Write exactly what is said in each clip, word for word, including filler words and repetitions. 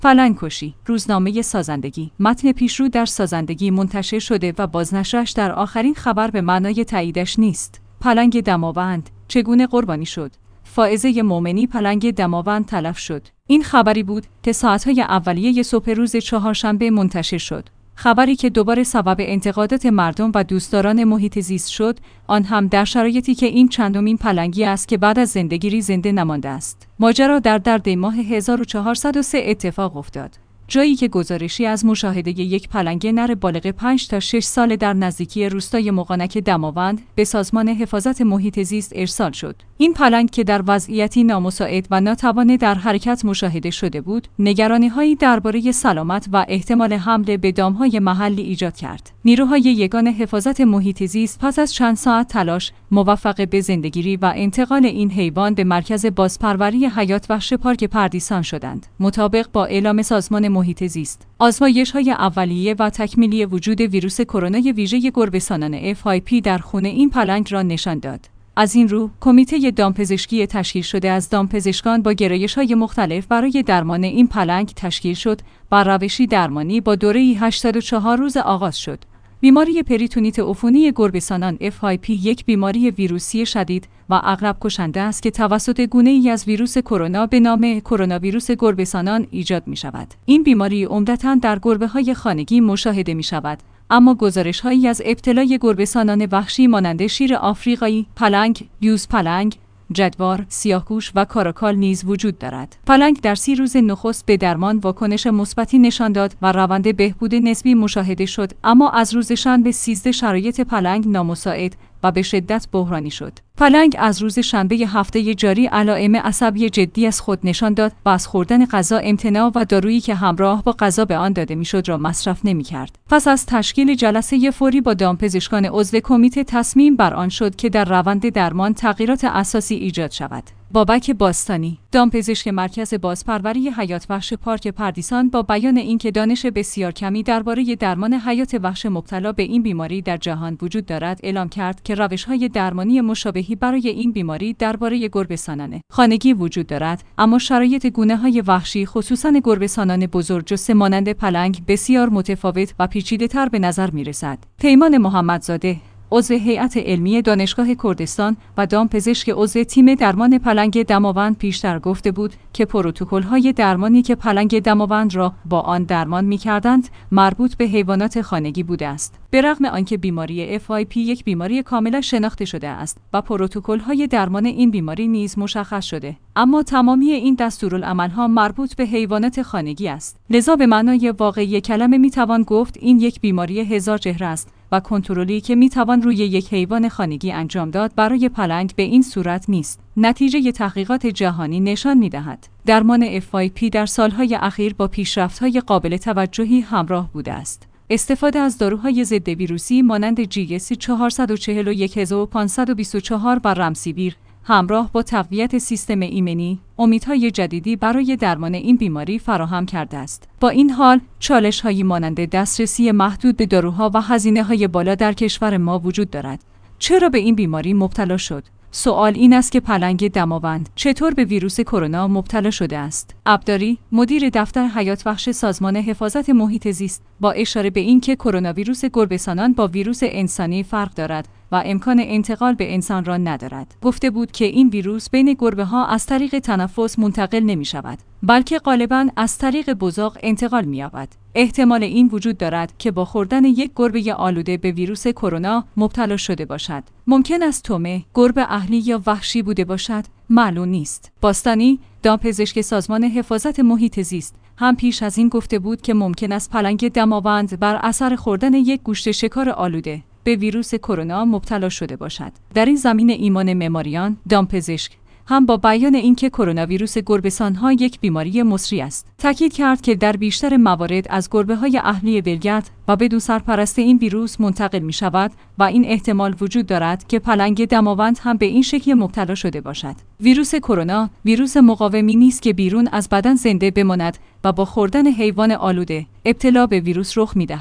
پلنگ‌کشی، روزنامه سازندگی. متن پیشرو در سازندگی منتشر شده و بازنشرش در آخرین خبر به معنای تاییدش نیست. پلنگ دماوند چگونه قربانی شد؟ فائزه مومنی پلنگ دماوند تلف شد. این خبری بود که ساعتهای اولیه صبح روز چهارشنبه منتشر شد. خبری که دوباره سبب انتقادات مردم و دوستداران محیط زیست شد، آن هم در شرایطی که این چندمین پلنگی است که بعد از زندگیری زنده نمانده است. ماجرا در در دی ماه هزار و چهارصد و سه اتفاق افتاد. جایی که گزارشی از مشاهده یک پلنگ نر بالغ پنج تا شش ساله در نزدیکی روستای مقانک دماوند به سازمان حفاظت محیط زیست ارسال شد. این پلنگ که در وضعیتی نامساعد و ناتوان در حرکت مشاهده شده بود، نگرانی‌هایی درباره سلامت و احتمال حمله به دام‌های محلی ایجاد کرد. نیروهای یگان حفاظت محیط زیست پس از چند ساعت تلاش موفق به زندگیری و انتقال این حیوان به مرکز بازپروری حیات وحش پارک پردیسان شدند. مطابق با اعلام سازمان محیط زیست، آزمایش‌های اولیه و تکمیلی وجود ویروس کرونا ویژه گربه‌سانان اف آی پی در خون این پلنگ را نشان داد. از این رو، کمیته دامپزشکی تشکیل شده از دامپزشکان با گرایش‌های مختلف برای درمان این پلنگ تشکیل شد و روشی درمانی با دوره‌ای هشتاد و چهار روز آغاز شد. بیماری پریتونیت عفونی گربه‌سانان اف آی پی یک بیماری ویروسی شدید و اغلب کشنده است که توسط گونه‌ای از ویروس کرونا به نام کرونا ویروس گربه‌سانان ایجاد می‌شود. این بیماری عمدتاً در گربه‌های خانگی مشاهده می‌شود، اما گزارش‌هایی از ابتلای گربه‌سانان وحشی مانند شیر آفریقایی، پلنگ، یوز پلنگ، جدوار، سیاهگوش و کاراکال نیز وجود دارد. پلنگ در سی روز نخست به درمان واکنش مثبتی نشان داد و روند بهبود نسبی مشاهده شد، اما از روز شنبه سیزده شرایط پلنگ نامساعد و به شدت بحرانی شد. پلنگ از روز شنبه هفته جاری علائم عصبی جدی از خود نشان داد و از خوردن غذا امتناع و دارویی که همراه با غذا به آن داده میشد را مصرف نمی‌کرد. پس از تشکیل جلسه فوری با دامپزشکان عضو کمیته تصمیم بر آن شد که در روند درمان تغییرات اساسی ایجاد شود. بابک باستانی، دامپزشک مرکز بازپروری حیات وحش پارک پردیسان، با بیان اینکه دانش بسیار کمی درباره درمان حیات وحش مبتلا به این بیماری در جهان وجود دارد، اعلام کرد که روش‌های درمانی مشابهی برای این بیماری درباره گربه‌سانان خانگی وجود دارد، اما شرایط گونه‌های وحشی خصوصاً گربه‌سانان بزرگجثه مانند پلنگ بسیار متفاوت و پیچیده‌تر به نظر می‌رسد. پیمان محمدزاده، عضو هیئت علمی دانشگاه کردستان و دامپزشک عضو تیم درمان پلنگ دماوند پیشتر گفته بود که پروتکل‌های درمانی که پلنگ دماوند را با آن درمان می‌کردند مربوط به حیوانات خانگی بوده است. به رغم آنکه بیماری اف آی پی یک بیماری کاملا شناخته شده است و پروتکل‌های درمان این بیماری نیز مشخص شده، اما تمامی این دستورالعمل‌ها مربوط به حیوانات خانگی است. لذا به معنای واقعی کلمه می‌توان گفت این یک بیماری هزار چهره است و کنترلی که میتوان روی یک حیوان خانگی انجام داد برای پلنگ به این صورت نیست. نتیجه تحقیقات جهانی نشان میدهد درمان اف آی پی در سالهای اخیر با پیشرفت‌های قابل توجهی همراه بوده است. استفاده از داروهای ضد ویروسی مانند جی اس چهارصد و چهل و یک هزار و پانصد و بیست و چهار و رمسیویر همراه با تقویت سیستم ایمنی، امیدهای جدیدی برای درمان این بیماری فراهم کرده است. با این حال، چالش‌هایی مانند دسترسی محدود به داروها و هزینه‌های بالا در کشور ما وجود دارد. چرا به این بیماری مبتلا شد؟ سوال این است که پلنگ دماوند چطور به ویروس کرونا مبتلا شده است؟ عبداری، مدیر دفتر حیات وحش سازمان حفاظت محیط زیست، با اشاره به اینکه کرونا ویروس گربه‌سانان با ویروس انسانی فرق دارد و امکان انتقال به انسان را ندارد، گفته بود که این ویروس بین گربه‌ها از طریق تنفس منتقل نمی‌شود، بلکه غالباً از طریق بزاق انتقال می‌یابد. احتمال این وجود دارد که با خوردن یک گربه آلوده به ویروس کرونا مبتلا شده باشد. ممکن است طعمه گربه اهلی یا وحشی بوده باشد، معلوم نیست. باستانی، دامپزشک سازمان حفاظت محیط زیست، هم پیش از این گفته بود که ممکن است پلنگ دماوند بر اثر خوردن یک گوشت شکار آلوده به ویروس کرونا مبتلا شده باشد. در این زمینه ایمان معماریان، دامپزشک، هم با بیان اینکه کرونا ویروس گربه‌سان‌ها یک بیماری مصری است، تاکید کرد که در بیشتر موارد از گربه‌های اهلی ولگرد و بدون سرپرست این ویروس منتقل می‌شود و این احتمال وجود دارد که پلنگ دماوند هم به این شکل مبتلا شده باشد. ویروس کرونا ویروس مقاومی نیست که بیرون از بدن زنده بماند و با خوردن حیوان آلوده ابتلا به ویروس رخ می‌دهد.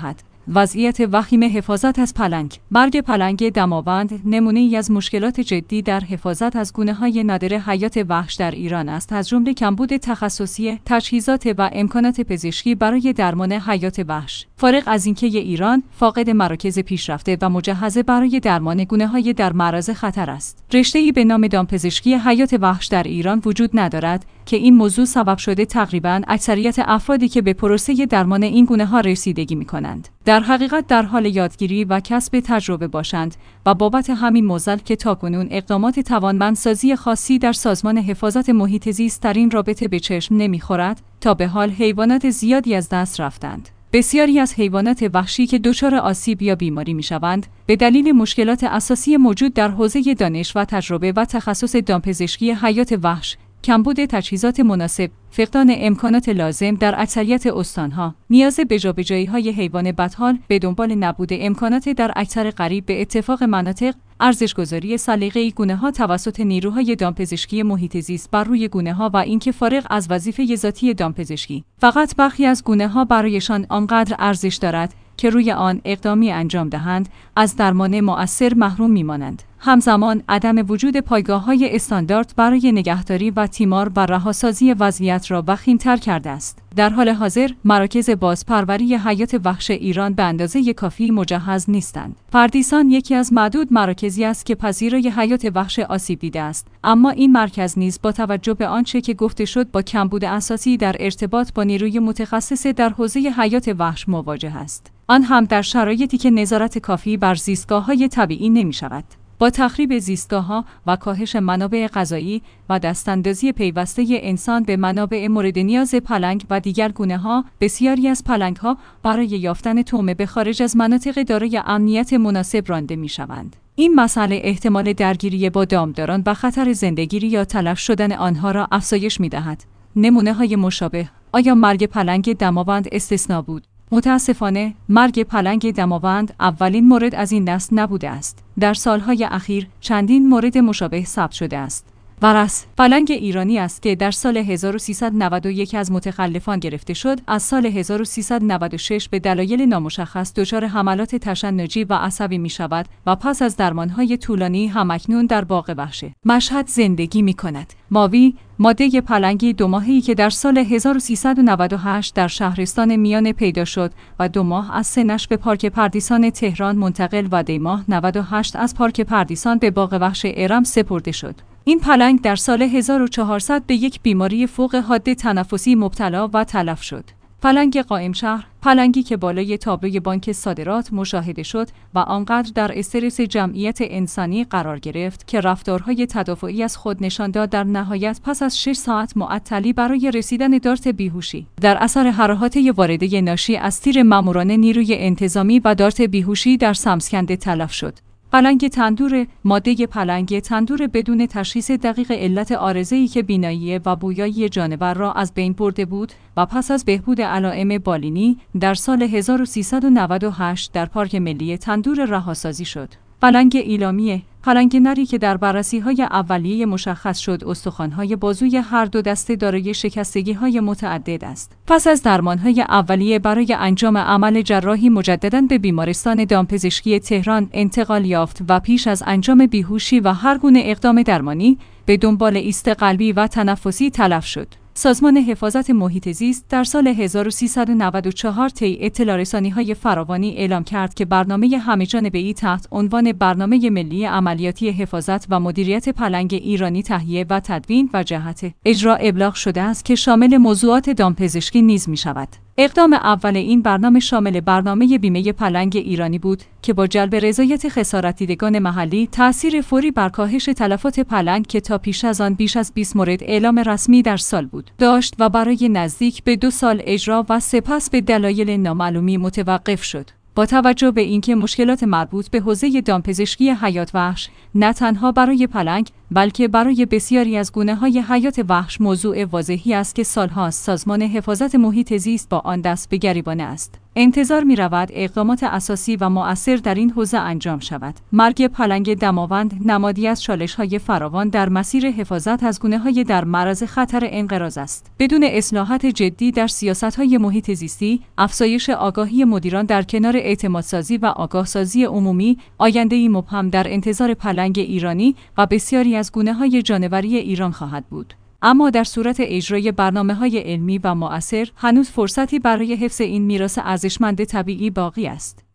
وضعیت وخیم حفاظت از پلنگ. برگ پلنگ دماوند نمونه‌ای از مشکلات جدی در حفاظت از گونه‌های نادر حیات وحش در ایران است، از جمله کمبود تخصصی، تجهیزات و امکانات پزشکی برای درمان حیات وحش. فارغ از اینکه ایران فاقد مراکز پیشرفته و مجهز برای درمان گونه‌های در معرض خطر است، رشته‌ای به نام دامپزشکی حیات وحش در ایران وجود ندارد که این موضوع سبب شده تقریباً اکثریت افرادی که به پروسه درمان این گونه‌ها رسیدگی می‌کنند در حقیقت در حال یادگیری و کسب تجربه باشند و بابت همین معضل که تاکنون اقدامات توانمندسازی خاصی در سازمان حفاظت محیط زیست در این رابطه به چشم نمی‌خورد، تا به حال حیوانات زیادی از دست رفتند. بسیاری از حیوانات وحشی که دچار آسیب یا بیماری می‌شوند، به دلیل مشکلات اساسی موجود در حوزه دانش و تجربه و تخصص دامپزشکی حیات وحش، کمبود تجهیزات مناسب، فقدان امکانات لازم در اکثریت استانها، نیاز به جابجایی‌های حیوان بدحال به دنبال نبود امکانات در اکثر قریب به اتفاق مناطق، ارزش‌گذاری سلیقه‌ای گونه‌ها توسط نیروهای دامپزشکی محیط زیست بر روی گونه‌ها و اینکه فارغ از وظیفه ذاتی دامپزشکی، فقط برخی از گونه‌ها برایشان آنقدر ارزش دارد که روی آن اقدامی انجام دهند، از درمان مؤثر محروم می‌مانند. همزمان عدم وجود پایگاه‌های استاندارد برای نگهداری و تیمار و رهاسازی وضعیت را وخیم‌تر کرده است. در حال حاضر مراکز بازپروری حیات وحش ایران به اندازه کافی مجهز نیستند. پردیسان یکی از معدود مراکزی است که پذیرای حیات وحش آسیب دیده است، اما این مرکز نیز با توجه به آنچه که گفته شد با کمبود اساسی در ارتباط با نیروی متخصص در حوزه حیات وحش مواجه است، آن هم در شرایطی که نظارت کافی بر زیستگاه‌های طبیعی نمی‌شود. با تخریب زیستگاه‌ها و کاهش منابع غذایی و دستاندازی پیوسته انسان به منابع مورد نیاز پلنگ و دیگر گونه‌ها، بسیاری از پلنگ‌ها برای یافتن طعمه به خارج از مناطق دارای امنیت مناسب رانده می‌شوند. این مسئله احتمال درگیری با دامداران و خطر زندگیری یا تلف شدن آنها را افزایش می‌دهد. نمونه‌های مشابه: آیا مرگ پلنگ دماوند استثنا بود؟ متاسفانه مرگ پلنگ دماوند اولین مورد از این نسل نبوده است. در سالهای اخیر چندین مورد مشابه ثبت شده است. ورث پلنگ ایرانی است که در سال هزار و سیصد و نود و یک از متخلفان گرفته شد. از سال هزار و سیصد و نود و شش به دلایل نامشخص دچار حملات تشنجی و عصبی می شود و پس از درمانهای طولانی همکنون در باغ وحش مشهد زندگی می کند. ماوی، ماده پلنگی دو ماهه‌ای که در سال هزار و سیصد و نود و هشت در شهرستان میانه پیدا شد و دو ماه از سنش به پارک پردیسان تهران منتقل و دی ماه نود و هشت از پارک پردیسان به باغ وحش ارم سپرده شد. این پلنگ در سال هزار و چهارصد به یک بیماری فوق حاد تنفسی مبتلا و تلف شد. پلنگ قائم شهر، پلنگی که بالای تابلوی بانک صادرات مشاهده شد و آنقدر در استرس جمعیت انسانی قرار گرفت که رفتارهای تدافعی از خود نشان داد. در نهایت پس از شش ساعت معطلی برای رسیدن دارت بیهوشی در اثر حراحات وارده ناشی از تیر ماموران نیروی انتظامی و دارت بیهوشی در سمسکنده تلف شد. پلنگ تندور، ماده پلنگ تندور بدون تشخیص دقیق علت عارضه‌ای که بینایی و بویایی جانور را از بین برده بود و پس از بهبود علائم بالینی در سال هزار و سیصد و نود و هشت در پارک ملی تندور رهاسازی شد. پلنگ ایلامیه، پلنگ نری که در بررسی‌های اولیه مشخص شد استخوان‌های بازوی هر دو دسته دارای شکستگی‌های متعدد است. پس از درمان‌های اولیه برای انجام عمل جراحی مجدداً به بیمارستان دامپزشکی تهران انتقال یافت و پیش از انجام بیهوشی و هر گونه اقدام درمانی به دنبال ایست قلبی و تنفسی تلف شد. سازمان حفاظت محیط زیست در سال هزار و سیصد و نود و چهار طی اطلاع رسانی‌های فراوانی اعلام کرد که برنامه همه‌جانبه‌ای تحت عنوان برنامه ملی عملیاتی حفاظت و مدیریت پلنگ ایرانی تهیه و تدوین و جهت اجرا ابلاغ شده است که شامل موضوعات دامپزشکی نیز می‌شود. اقدام اول این برنامه شامل برنامه بیمه پلنگ ایرانی بود که با جلب رضایت خسارت دیدگان محلی تأثیر فوری بر کاهش تلفات پلنگ که تا پیش از آن بیش از بیست مورد اعلام رسمی در سال بود داشت و برای نزدیک به دو سال اجرا و سپس به دلایل نامعلومی متوقف شد. با توجه به اینکه مشکلات مربوط به حوزه دامپزشکی حیات وحش نه تنها برای پلنگ بلکه برای بسیاری از گونه‌های حیات وحش موضوع واضحی است که سالهاست سازمان حفاظت محیط زیست با آن دست به گریبان است. انتظار می‌رود اقدامات اساسی و مؤثر در این حوزه انجام شود. مرگ پلنگ دماوند نمادی از چالش‌های فراوان در مسیر حفاظت از گونه‌های در معرض خطر انقراض است. بدون اصلاحات جدی در سیاست‌های محیط زیستی، افزایش آگاهی مدیران در کنار اعتمادسازی و آگاهسازی عمومی، آینده‌ای مبهم در انتظار پلنگ ایرانی و بسیاری از گونه‌های جانوری ایران خواهد بود. اما در صورت اجرای برنامه‌های علمی و مؤثر، هنوز فرصتی برای حفظ این میراث ارزشمند طبیعی باقی است.